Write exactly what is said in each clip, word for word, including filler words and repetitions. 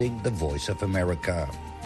The Voice of America.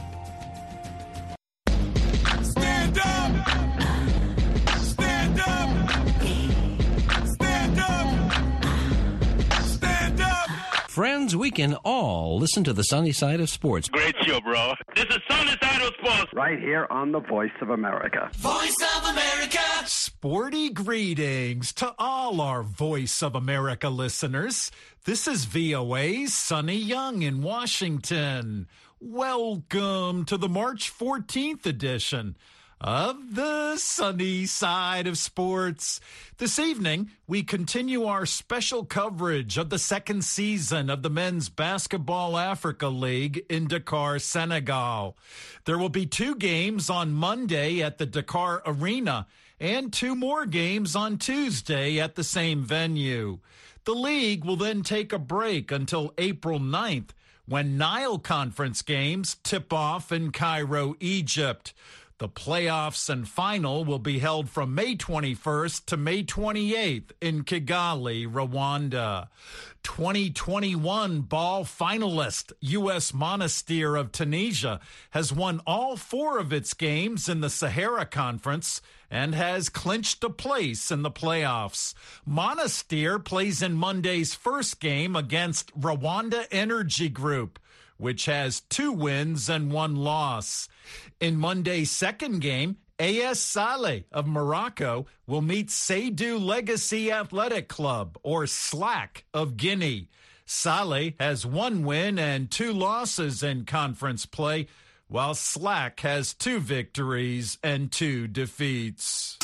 Stand up! Stand up! Stand up! Stand up! Friends, we can all listen to the sunny side of sports. Great show, bro. This is Sunny Side of Sports. Right here on the Voice of America. Voice of America! Sporty greetings to all our Voice of America listeners. This is V O A's Sonny Young in Washington. Welcome to the March fourteenth edition of the Sunny Side of Sports. This evening, we continue our special coverage of the second season of the Men's Basketball Africa League in Dakar, Senegal. There will be two games on Monday at the Dakar Arena and two more games on Tuesday at the same venue. The league will then take a break until April ninth, when Nile Conference games tip off in Cairo, Egypt. The playoffs and final will be held from May twenty-first to May twenty-eighth in Kigali, Rwanda. twenty twenty-one ball finalist U S Monastir of Tunisia has won all four of its games in the Sahara Conference and has clinched a place in the playoffs. Monastir plays in Monday's first game against Rwanda Energy Group, which has two wins and one loss. In Monday's second game, A S Saleh of Morocco will meet Seydou Legacy Athletic Club, or SLAC, of Guinea. Saleh has one win and two losses in conference play, while SLAC has two victories and two defeats.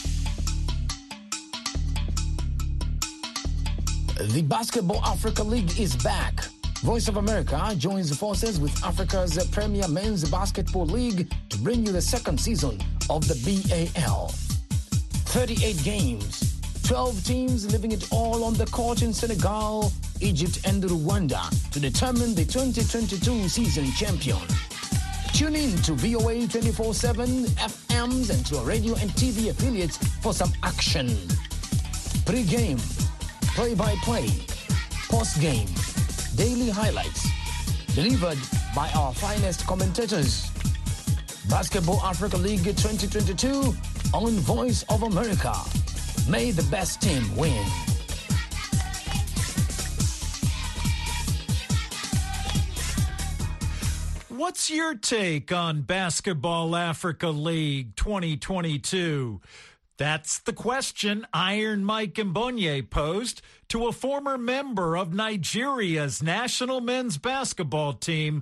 The Basketball Africa League is back. Voice of America joins forces with Africa's premier men's basketball league to bring you the second season of the B A L. thirty-eight games, twelve teams living it all on the court in Senegal, Egypt, and Rwanda to determine the twenty twenty-two season champion. Tune in to V O A twenty-four seven F Ms and to our radio and T V affiliates for some action. Pre-game, play-by-play, post-game, daily highlights, delivered by our finest commentators. Basketball Africa League twenty twenty-two on Voice of America. May the best team win. What's your take on Basketball Africa League twenty twenty-two? That's the question Iron Mike Mbonye posed to a former member of Nigeria's national men's basketball team,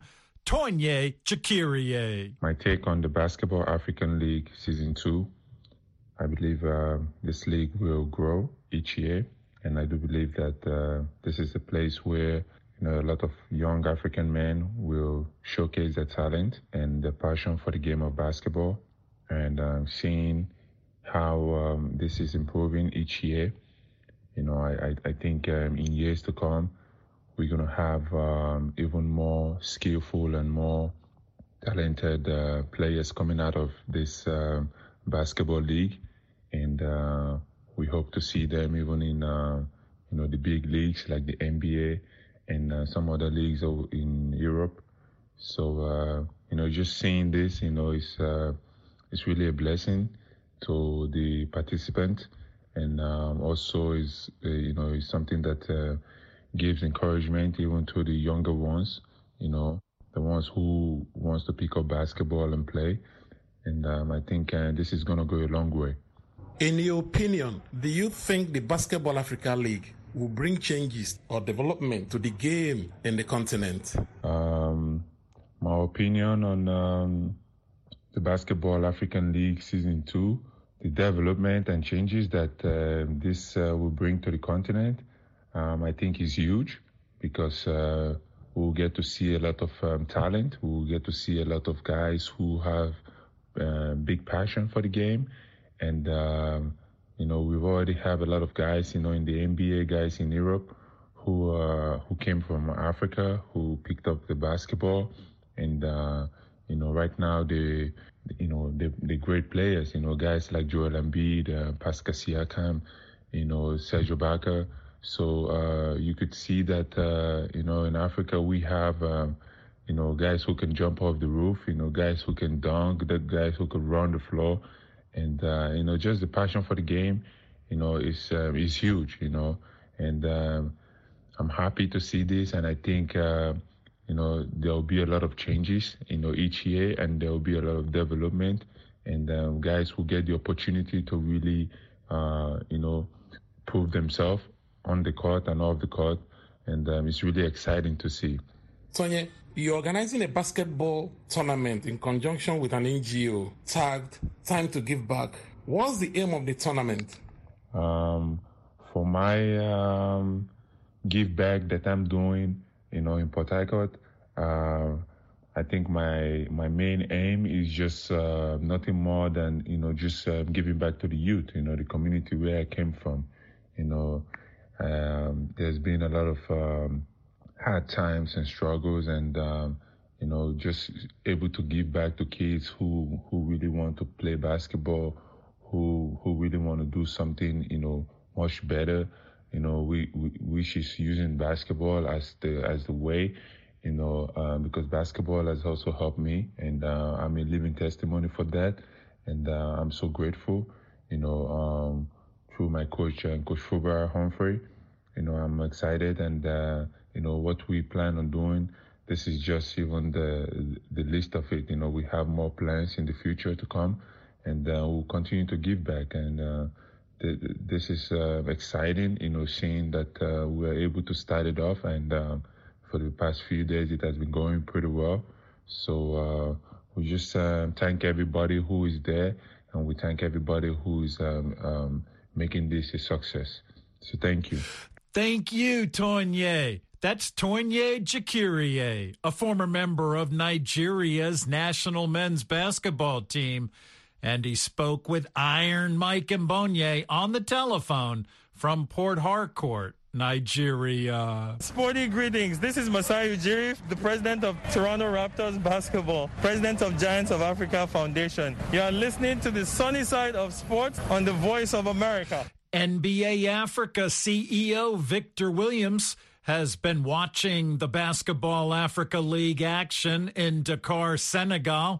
Tonye Chikiriye. My take on the Basketball African League Season two, I believe uh, this league will grow each year, and I do believe that uh, this is a place where you know, a lot of young African men will showcase their talent and their passion for the game of basketball, and uh, seeing how um, this is improving each year. You know, I, I, I think um, in years to come, we're going to have um, even more skillful and more talented uh, players coming out of this uh, basketball league. And uh, we hope to see them even in, uh, you know, the big leagues like the N B A and uh, some other leagues in Europe. So, uh, you know, just seeing this, you know, it's, uh, it's really a blessing to the participant, and um, also is uh, you know is something that uh, gives encouragement even to the younger ones, you know, the ones who wants to pick up basketball and play, and um, I think uh, this is going to go a long way. In your opinion, do you think the Basketball Africa League will bring changes or development to the game in the continent? Um, my opinion on um, the Basketball African League Season two, the development and changes that uh, this uh, will bring to the continent, um, I think is huge, because uh, we'll get to see a lot of um, talent. We'll get to see a lot of guys who have uh, big passion for the game. And, um, you know, we've already have a lot of guys, you know, in the N B A, guys in Europe who uh, who came from Africa, who picked up the basketball. And, uh, you know, right now they you know, the, the great players, you know, guys like Joel Embiid, uh, Pascal Siakam, you know, Serge Ibaka. So uh, you could see that, uh, you know, in Africa we have um, you know, guys who can jump off the roof, you know, guys who can dunk, the guys who can run the floor. And, uh, you know, just the passion for the game, you know, is, um, is huge, you know. And um, I'm happy to see this. And I think, uh, you know, there'll be a lot of changes, you know, each year, and there'll be a lot of development. And um, guys will get the opportunity to really, uh, you know, prove themselves on the court and off the court. And um, it's really exciting to see. Tonya, you're organizing a basketball tournament in conjunction with an N G O tagged Time to Give Back. What's the aim of the tournament? Um, for my um, give back that I'm doing, you know, in Port Harcourt, uh, I think my my main aim is just uh, nothing more than, you know, just uh, giving back to the youth, you know, the community where I came from. You know, um, there's been a lot of um, hard times and struggles, and um, you know, just able to give back to kids who who really want to play basketball, who who really want to do something, you know, much better. You know, we we which is using basketball as the as the way, you know, uh, because basketball has also helped me, and uh, I'm a living testimony for that, and uh, I'm so grateful, you know, um, through my coach, uh, Coach Fubara Humphrey. You know, I'm excited, and uh, you know what we plan on doing. This is just even the the list of it. You know, we have more plans in the future to come, and uh, we'll continue to give back. And uh, th- this is uh, exciting. You know, seeing that uh, we're able to start it off, and um, for the past few days it has been going pretty well. So uh, we just uh, thank everybody who is there, and we thank everybody who is um, um, making this a success. So thank you. Thank you, Tonye. That's Tonye Jakirie, a former member of Nigeria's national men's basketball team. And he spoke with Iron Mike Mbonye on the telephone from Port Harcourt, Nigeria. Sporty greetings. This is Masai Ujiri, the president of Toronto Raptors Basketball, president of Giants of Africa Foundation. You are listening to the sunny side of sports on the Voice of America. N B A Africa C E O Victor Williams has been watching the Basketball Africa League action in Dakar, Senegal.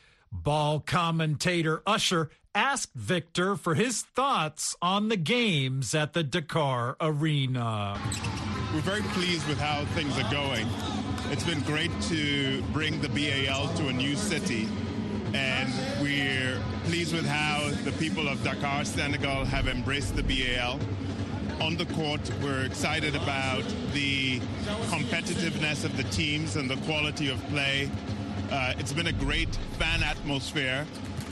Ball commentator Usher asked Victor for his thoughts on the games at the Dakar Arena. We're very pleased with how things are going. It's been great to bring the B A L to a new city, and we're pleased with how the people of Dakar, Senegal have embraced the B A L. On the court, we're excited about the competitiveness of the teams and the quality of play. Uh, it's been a great fan atmosphere,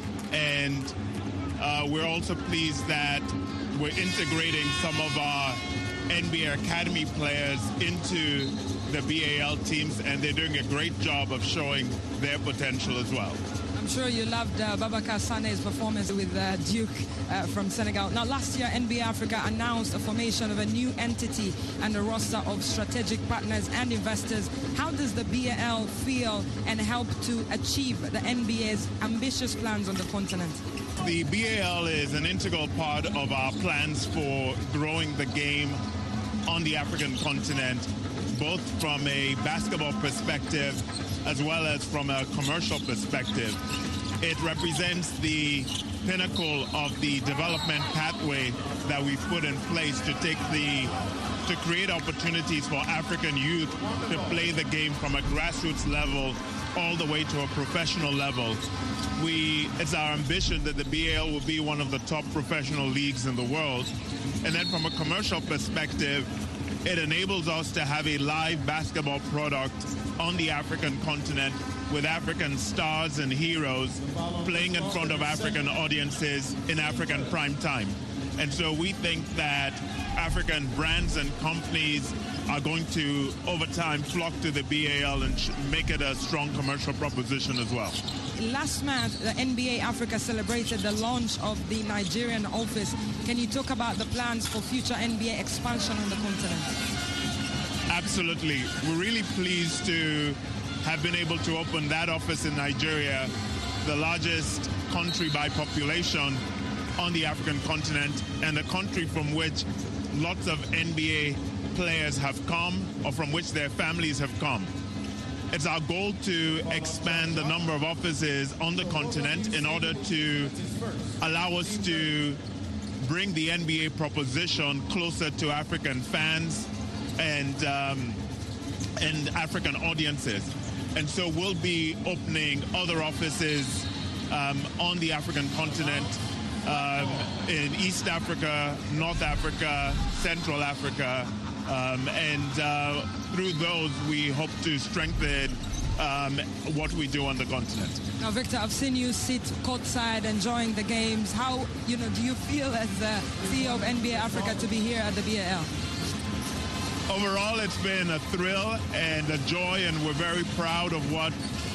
and uh, we're also pleased that we're integrating some of our N B A Academy players into the B A L teams, and they're doing a great job of showing their potential as well. I'm sure you loved uh, Babacar Sane's performance with uh, Duke uh, from Senegal. Now, last year, N B A Africa announced the formation of a new entity and a roster of strategic partners and investors. How does the B A L feel and help to achieve the N B A's ambitious plans on the continent? The B A L is an integral part of our plans for growing the game on the African continent, both from a basketball perspective as well as from a commercial perspective. It represents the pinnacle of the development pathway that we've put in place to take the to create opportunities for African youth to play the game from a grassroots level all the way to a professional level. We, it's our ambition that the B A L will be one of the top professional leagues in the world. And then from a commercial perspective, it enables us to have a live basketball product on the African continent with African stars and heroes playing in front of African audiences in African prime time. And so we think that African brands and companies are going to, over time, flock to the B A L and make it a strong commercial proposition as well. Last month, the N B A Africa celebrated the launch of the Nigerian office. Can you talk about the plans for future N B A expansion on the continent? Absolutely. We're really pleased to have been able to open that office in Nigeria, the largest country by population on the African continent, and a country from which lots of N B A players have come, or from which their families have come. it's our goal to expand the number of offices on the continent in order to allow us to bring the N B A proposition closer to African fans and um, and African audiences. And so we'll be opening other offices um, on the African continent, um, in East Africa, North Africa, Central Africa, um, and uh, through those we hope to strengthen um, what we do on the continent. Now, Victor, I've seen you sit courtside enjoying the games. How, you know, do you feel as the C E O of N B A Africa to be here at the B A L? Overall, it's been a thrill and a joy, and we're very proud of what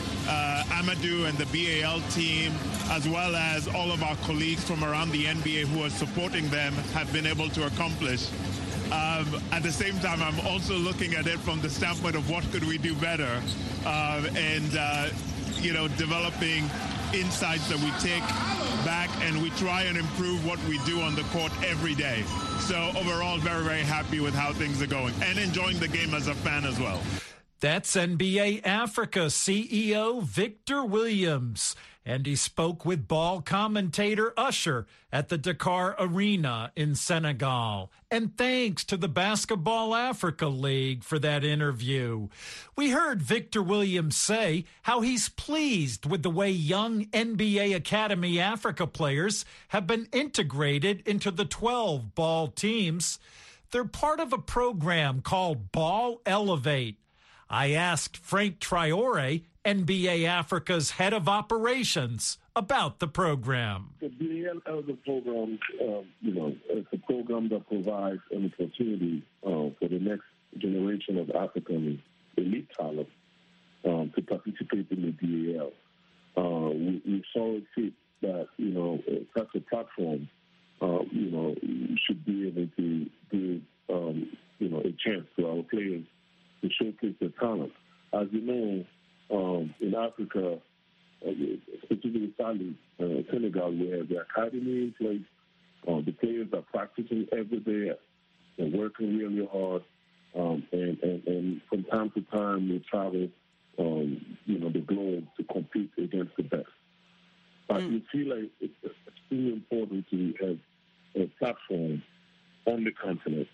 uh, Amadou and the B A L team, as well as all of our colleagues from around the N B A who are supporting them, have been able to accomplish. Um, at the same time, I'm also looking at it from the standpoint of what could we do better, uh, and uh, you know, developing insights that we take back and we try and improve what we do on the court every day. So overall, very, very happy with how things are going and enjoying the game as a fan as well. That's N B A Africa C E O Victor Williams. And he spoke with ball commentator Usher at the Dakar Arena in Senegal. And thanks to the Basketball Africa League for that interview. We heard Victor Williams say how he's pleased with the way young N B A Academy Africa players have been integrated into the twelve ball teams. They're part of a program called Ball Elevate. I asked Frank Traore, N B A Africa's head of operations, about the program. The B A L Elevate program, uh, you know, it's a program that provides an opportunity uh, for the next generation of African elite talent um, to participate in the B A L. Uh, we, we saw it fit that, you know, such a platform, uh, you know, should be able to give, um, you know, a chance to our players to showcase their talent. As you know, um, in Africa, uh, specifically Sali, uh, Senegal, where the academy in place, uh, the players are practicing every day, they're working really hard, um, and, and, and from time to time we travel, um, you know, the globe to compete against the best. But mm. we feel like it's extremely important to have a platform on the continent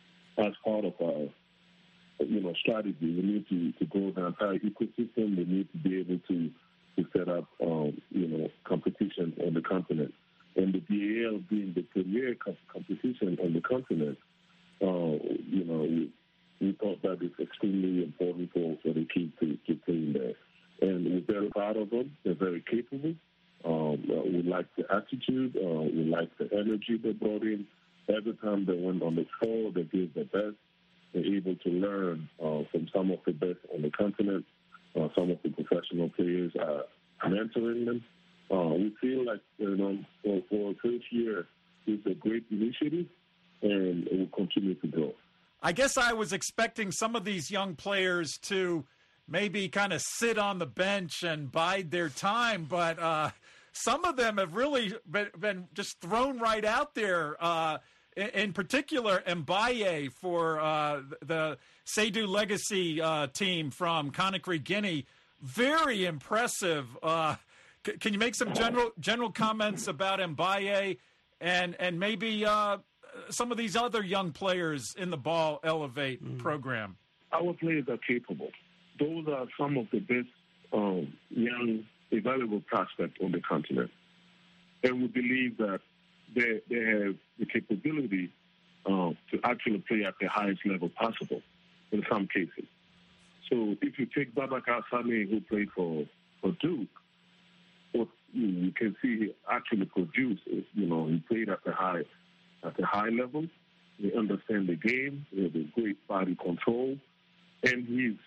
as part of our you know, strategy. We need to, to grow the entire ecosystem. We need to be able to, to set up, um, you know, competition on the continent. And the B A L being the premier co- competition on the continent, uh, you know, we, we thought that it's extremely important for, for the kids to, to play in there. And we're very proud of them. They're very capable. Um, uh, we like the attitude. Uh, we like the energy they brought in. Every time they went on the floor, they gave their best. They're able to learn uh, from some of the best on the continent. Uh, some of the professional players are mentoring them. Uh, we feel like, you know, for, for first year, it's a great initiative, and it will continue to grow. I guess I was expecting some of these young players to maybe kind of sit on the bench and bide their time, but uh, some of them have really been, been just thrown right out there. Uh, In particular, Mbaye for uh, the Seydou Legacy uh, team from Conakry, Guinea. Very impressive. Uh, c- can you make some general general comments about Mbaye and and maybe uh, some of these other young players in the Ball Elevate mm. program? Our players are capable. Those are some of the best um, young, available prospects on the continent. And we believe that They, they have the capability uh, to actually play at the highest level possible in some cases. So if you take Babacar Sane, who played for, for Duke, what you, you can see he actually produced. You know, he played at the high at the high level. He understands the game. He has a great body control, and he's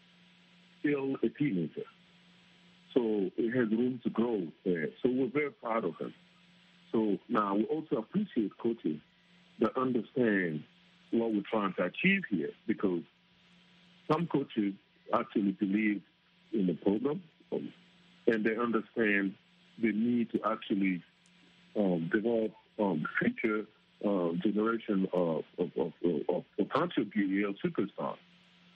still a teenager. So he has room to grow there. So we're very proud of him. So now we also appreciate coaches that understand what we're trying to achieve here, because some coaches actually believe in the program um, and they understand the need to actually um, develop um, future uh, generation of, of, of, of potential B A L superstars.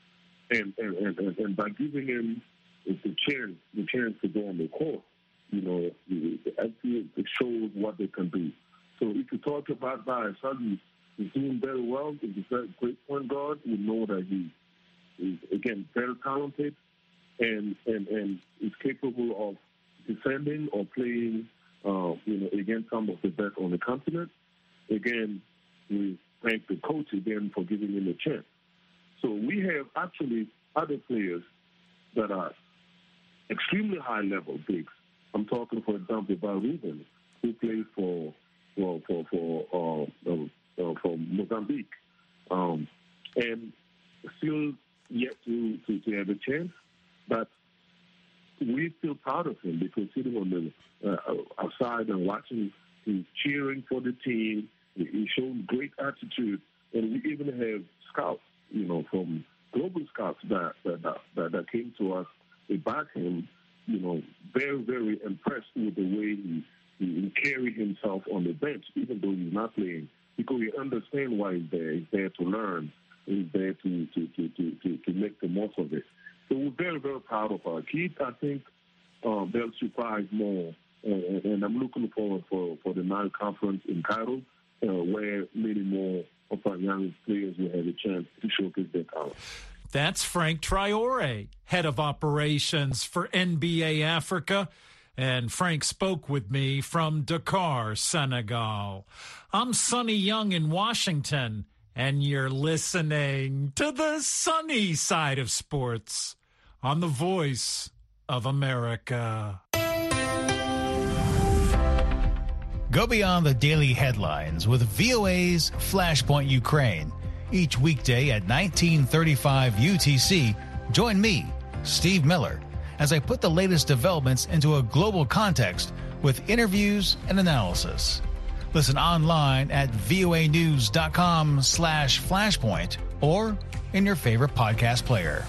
and, and, and, and by giving him the chance, the chance to go on the court, you know, it shows what they can do. So if you talk about Baisagi, he's doing very well. He's a great point guard. We know that he is, again, very talented and, and, and is capable of defending or playing, uh, you know, against some of the best on the continent. Again, we thank the coach again for giving him a chance. So we have actually other players that are extremely high-level bigs. I'm talking, for example, about Ruben, who plays for for for for, uh, uh, for Mozambique, um, and still yet to, to, to have a chance. But we feel proud of him because sitting on the uh, outside and watching, he's cheering for the team. He's shown great attitude, and we even have scouts, you know, from global scouts that that that, that came to us. They back him, you know, very very impressed with the way he, he, he carried himself on the bench, even though he's not playing, because he understands why he's there. He's there to learn. He's there to to to to, to, to make the most of it. So we're very very proud of our kids. I think um, they'll surprise more, and, and I'm looking forward for for the Nile Conference in Cairo, Uh, where many more of our young players will have a chance to showcase their talent. That's Frank Traore, head of operations for N B A Africa. And Frank spoke with me from Dakar, Senegal. I'm Sonny Young in Washington, and you're listening to the sunny side of sports on the Voice of America. Go beyond the daily headlines with V O A's Flashpoint Ukraine. Each weekday at nineteen thirty-five U T C, join me, Steve Miller, as I put the latest developments into a global context with interviews and analysis. Listen online at voanews.com slash flashpoint or in your favorite podcast player.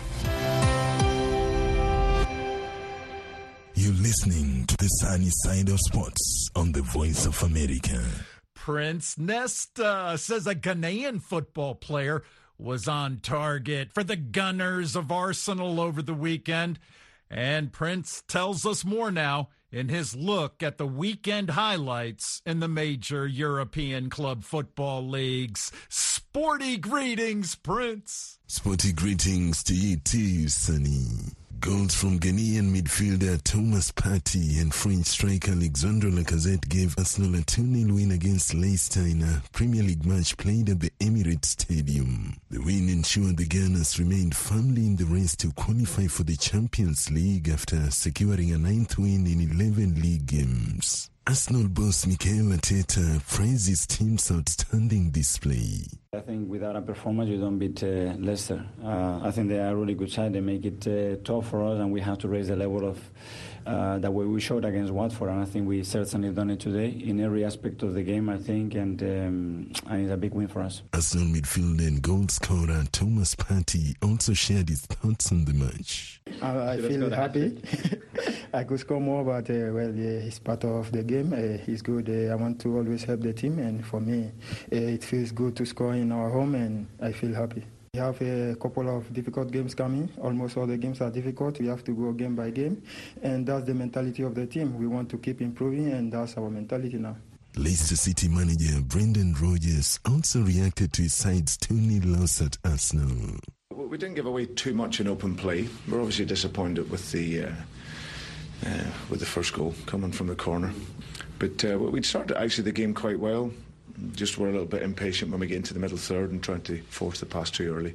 You're listening to the sunny side of sports on the Voice of America. Prince Nesta says a Ghanaian football player was on target for the Gunners of Arsenal over the weekend. And Prince tells us more now in his look at the weekend highlights in the major European club football leagues. Sporty greetings, Prince. Sporty greetings to you too, Sonny. Goals from Ghanaian midfielder Thomas Partey and French striker Alexandre Lacazette gave Arsenal a two nil win against Leicester in a Premier League match played at the Emirates Stadium. The win ensured the Gunners remained firmly in the race to qualify for the Champions League after securing a ninth win in eleven league games. Arsenal boss Mikel Arteta praised his team's outstanding display. I think without a performance, you don't beat uh, Leicester. Uh, I think they are a really good side. They make it uh, tough for us, and we have to raise the level of uh, that way we showed against Watford. And I think we certainly done it today in every aspect of the game, I think, and, um, and it's a big win for us. Arsenal midfielder and goal scorer Thomas Partey also shared his thoughts on the match. I, I feel happy. I could score more, but uh, well, yeah, he's part of the game. Uh, he's good. Uh, I want to always help the team, and for me, uh, it feels good to score in our home, and I feel happy. We have a couple of difficult games coming. Almost all the games are difficult. We have to go game by game, and that's the mentality of the team. We want to keep improving, and that's our mentality now. Leicester City manager Brendan Rodgers also reacted to his side's two nil loss at Arsenal. We didn't give away too much in open play. We're obviously disappointed with the uh, uh, with the first goal coming from the corner, but uh, we'd started actually the game quite well. Just were a little bit impatient when we get into the middle third and trying to force the pass too early.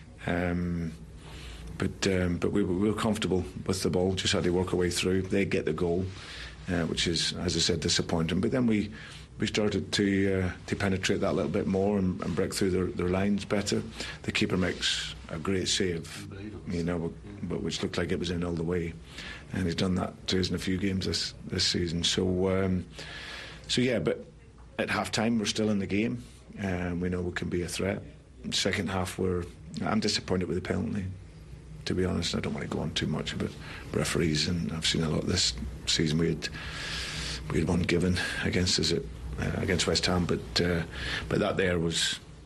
Um, but um, but we, we were comfortable with the ball. Just had to work our way through. They get the goal, uh, which is, as I said, disappointing. But then we. We started to uh, to penetrate that a little bit more and, and break through their, their lines better. The keeper makes a great save, you know, but which looked like it was in all the way, and he's done that to us in a few games this this season. So, um, so yeah. But at half time, we're still in the game, and we know we can be a threat. Second half, we're I'm disappointed with the penalty. To be honest, I don't want to go on too much about referees, and I've seen a lot this season. We had we had one given against us at. Uh, against West Ham, but uh, but that there was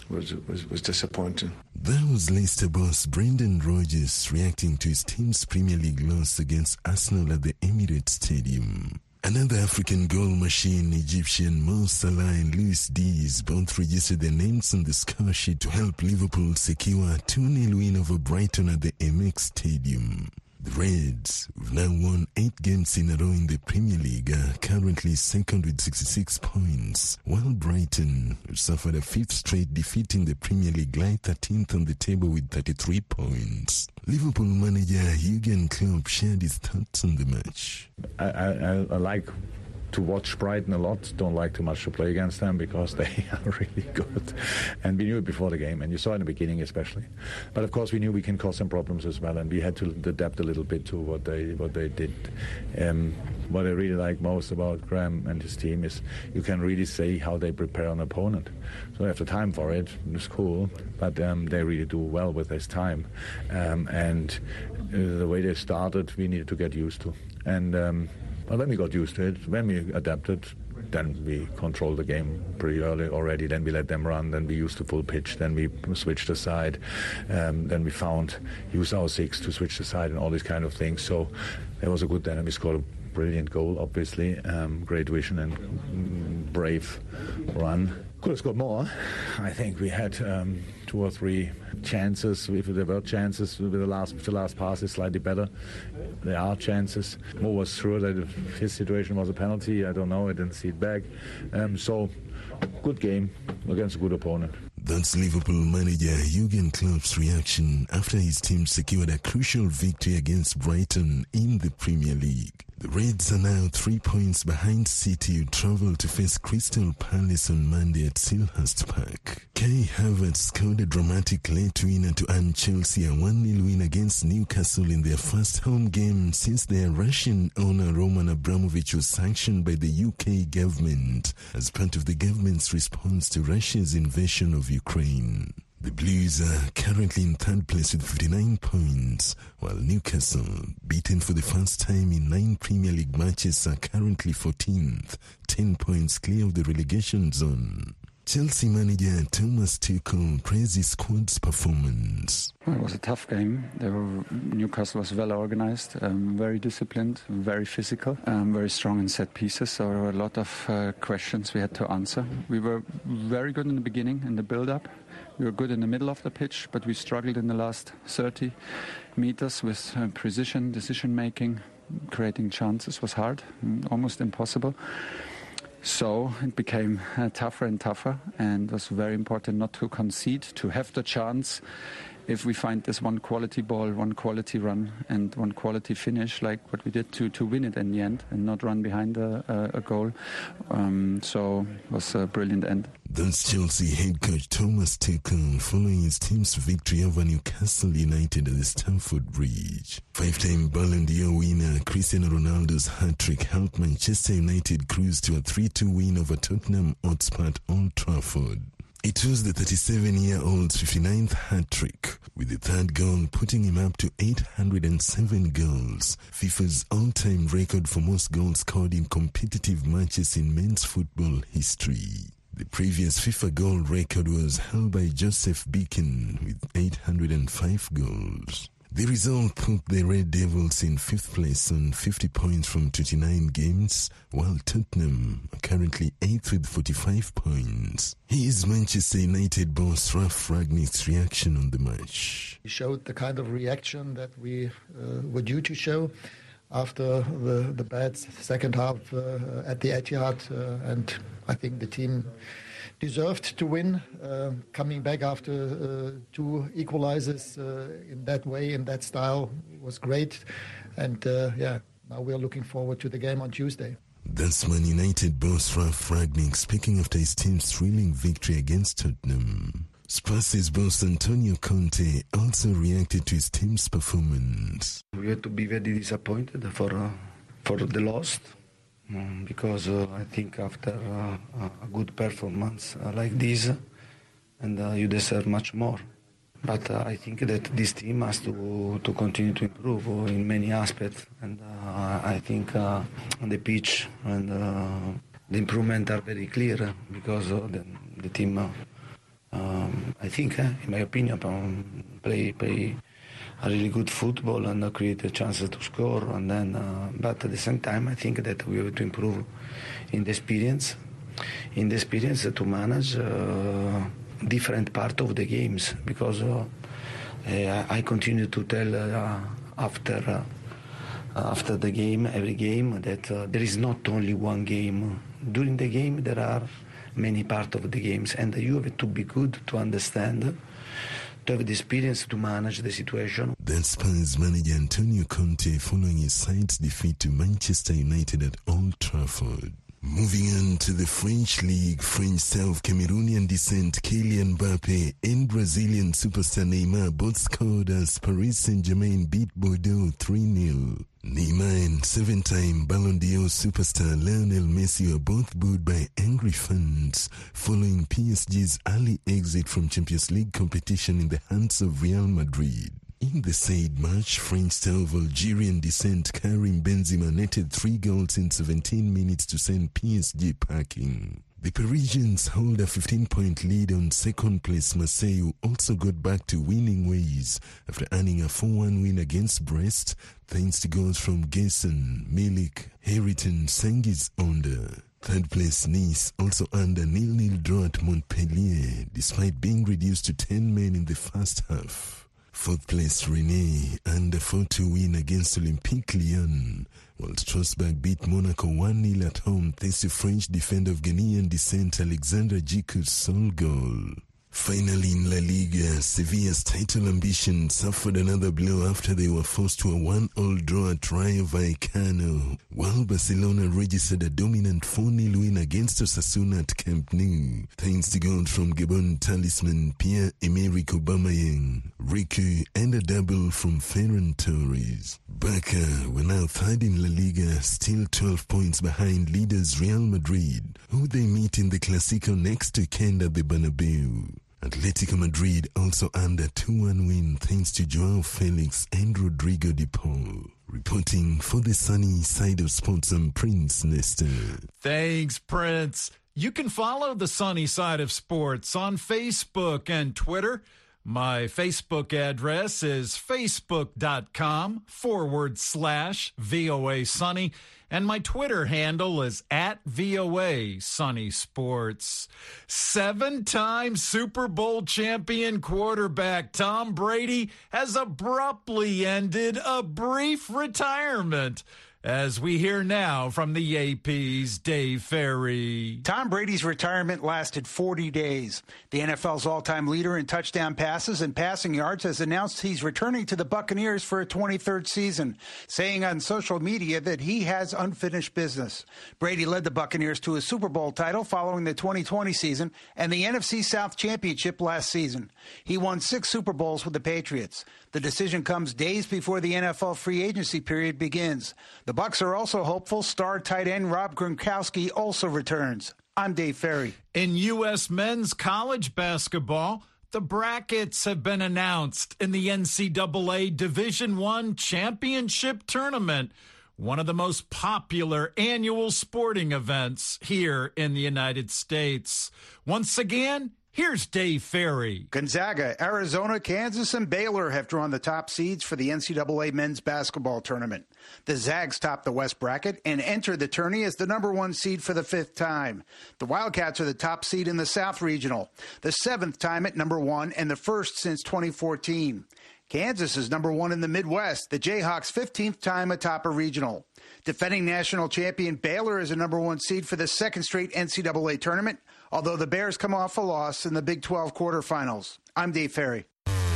was, was, was disappointing. That was Leicester boss Brendan Rodgers reacting to his team's Premier League loss against Arsenal at the Emirates Stadium. Another African goal machine, Egyptian Mo Salah and Luis Diaz, both registered their names on the score sheet to help Liverpool secure a two nil win over Brighton at the Amex Stadium. The Reds, who've now won eight games in a row in the Premier League, are currently second with sixty-six points, while Brighton, who suffered a fifth straight defeat in the Premier League, lie thirteenth on the table with thirty-three points. Liverpool manager Jurgen Klopp shared his thoughts on the match. I, I, I like to watch Brighton a lot. Don't like too much to play against them because they are really good. And we knew it before the game, and you saw in the beginning especially. But of course we knew we can cause some problems as well, and we had to adapt a little bit to what they what they did. Um, what I really like most about Graham and his team is you can really see how they prepare an opponent. So they have the time for it. It's cool, but um, they really do well with this time. Um, and uh, the way they started, we needed to get used to. And um, Well, when we got used to it, when we adapted, then we controlled the game pretty early already. Then we let them run. Then we used the full pitch. Then we switched the side. Um, then we found, use our six to switch the side and all these kind of things. So it was a good then. And we scored a brilliant goal, obviously. Um, great vision and mm, brave run. Could have scored more. I think we had um, two or three chances. If there were chances, with the last, the last pass is slightly better. There are chances. Mo was sure that if his situation was a penalty. I don't know. I didn't see it back. Um, so, good game against a good opponent. That's Liverpool manager Jurgen Klopp's reaction after his team secured a crucial victory against Brighton in the Premier League. The Reds are now three points behind City, who travel to face Crystal Palace on Monday at Selhurst Park. Kai Havertz scored a dramatic late winner to earn Chelsea a one nil win against Newcastle in their first home game since their Russian owner Roman Abramovich was sanctioned by the U K government as part of the government's response to Russia's invasion of Ukraine. The Blues are currently in third place with fifty-nine points, while Newcastle, beaten for the first time in nine Premier League matches, are currently fourteenth, ten points clear of the relegation zone. Chelsea manager Thomas Tuchel praised his squad's performance. Well, it was a tough game. They were, Newcastle was well organised, um, very disciplined, very physical, um, very strong in set pieces. So there were a lot of uh, questions we had to answer. We were very good in the beginning, in the build-up. We were good in the middle of the pitch, but we struggled in the last thirty meters with uh, precision, decision-making. Creating chances was hard, almost impossible. So it became uh, tougher and tougher, and it was very important not to concede, to have the chance. If we find this one quality ball, one quality run and one quality finish, like what we did to, to win it in the end and not run behind a, a, a goal. Um, so it was a brilliant end. That's Chelsea head coach Thomas Tuchel following his team's victory over Newcastle United at the Stamford Bridge. Five-time Ballon d'Or winner Cristiano Ronaldo's hat-trick helped Manchester United cruise to a three two win over Tottenham Hotspur at Old Trafford. It was the thirty-seven-year-old's fifty-ninth hat-trick, with the third goal putting him up to eight hundred seven goals, FIFA's all-time record for most goals scored in competitive matches in men's football history. The previous FIFA goal record was held by Joseph Beacon with eight hundred five goals. The result put the Red Devils in fifth place on fifty points from twenty-nine games, while Tottenham are currently eighth with forty-five points. Here's Manchester United boss Ralf Rangnick's reaction on the match. We showed the kind of reaction that we uh, were due to show after the, the bad second half uh, at the Etihad, uh, and I think the team deserved to win. Uh, coming back after uh, two equalizers uh, in that way, in that style, was great. And uh, yeah, now we're looking forward to the game on Tuesday. That's Man United boss Ralf Rangnick speaking after his team's thrilling victory against Tottenham. Spurs' boss Antonio Conte also reacted to his team's performance. We had to be very disappointed for uh, for the loss. Um, because uh, I think after uh, a good performance uh, like this, and uh, you deserve much more. But uh, I think that this team has to to continue to improve uh, in many aspects, and uh, I think uh, on the pitch and uh, the improvements are very clear uh, because uh, the, the team uh, um, I think, uh, in my opinion, um, play play a really good football and uh, create a chance to score. And then, uh, but at the same time, I think that we have to improve in the experience, in the experience to manage uh, different part of the games, because uh, uh, I continue to tell uh, after uh, after the game, every game, that uh, there is not only one game. During the game, there are many parts of the games, and you have to be good to understand, to have the experience to manage the situation. That's Spurs manager Antonio Conte following his side's defeat to Manchester United at Old Trafford. Moving on to the French League, French South Cameroonian descent Kylian Mbappe and Brazilian superstar Neymar both scored as Paris Saint-Germain beat Bordeaux three nil. Neymar and seven-time Ballon d'Or superstar Lionel Messi were both booed by angry fans following P S G's early exit from Champions League competition in the hands of Real Madrid. In the said match, French star of Algerian descent Karim Benzema netted three goals in seventeen minutes to send P S G packing. The Parisians hold a fifteen-point lead on second place Marseille, who also got back to winning ways after earning a four one win against Brest, thanks to goals from Gesson, Milik, Heriton, Sengiz Onda. Third place Nice also earned a nil nil draw at Montpellier, despite being reduced to ten men in the first half. Fourth place Rennes earned a four two win against Olympique Lyon, while Strasbourg beat Monaco one nil at home thanks to French defender of Ghanaian descent Alexander Djiku's sole goal. Finally in La Liga, Sevilla's title ambition suffered another blow after they were forced to a one all draw at Rayo Vallecano, while Barcelona registered a dominant four nil win against Osasuna at Camp Nou, thanks to goals from Gabon talisman Pierre-Emerick Aubameyang, Riku, and a double from Ferran Torres. Barca were now third in La Liga, still twelve points behind leaders Real Madrid, who they meet in the Clásico next weekend at the Bernabeu. Atletico Madrid also earned a two one win thanks to Joao Felix and Rodrigo de Paul. Reporting for the sunny side of sports, I'm Prince Nestor. Thanks, Prince. You can follow the sunny side of sports on Facebook and Twitter. My Facebook address is facebook.com forward slash VOA Sunny. And my Twitter handle is at V O A Sunny Sports. Seven-time Super Bowl champion quarterback Tom Brady has abruptly ended a brief retirement. As we hear now from the A P's Dave Ferry. Tom Brady's retirement lasted forty days. The N F L's all-time leader in touchdown passes and passing yards has announced he's returning to the Buccaneers for a twenty-third season, saying on social media that he has unfinished business. Brady led the Buccaneers to a Super Bowl title following the twenty twenty season and the N F C South Championship last season. He won six Super Bowls with the Patriots. The decision comes days before the N F L free agency period begins. The Bucs are also hopeful star tight end Rob Gronkowski also returns. I'm Dave Ferry. In U S men's college basketball, the brackets have been announced in the N C double A Division I Championship Tournament, one of the most popular annual sporting events here in the United States. Once again, here's Dave Ferry. Gonzaga, Arizona, Kansas, and Baylor have drawn the top seeds for the N C double A men's basketball tournament. The Zags top the West bracket and enter the tourney as the number one seed for the fifth time. The Wildcats are the top seed in the South Regional, the seventh time at number one and the first since twenty fourteen. Kansas is number one in the Midwest, the Jayhawks fifteenth time atop a regional. Defending national champion Baylor is a number one seed for the second straight N C double A tournament, although the Bears come off a loss in the Big twelve quarterfinals. I'm Dave Ferry.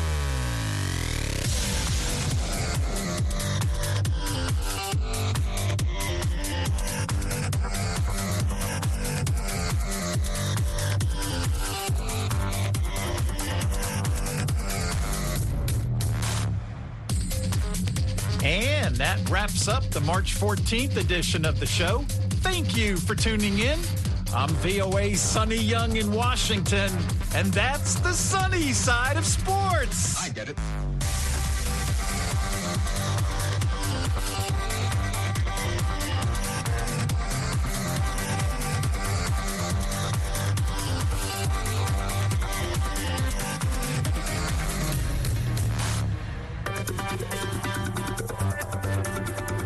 And that wraps up the March fourteenth edition of the show. Thank you for tuning in. I'm V O A's Sonny Young in Washington, and that's the sunny side of sports. I get it.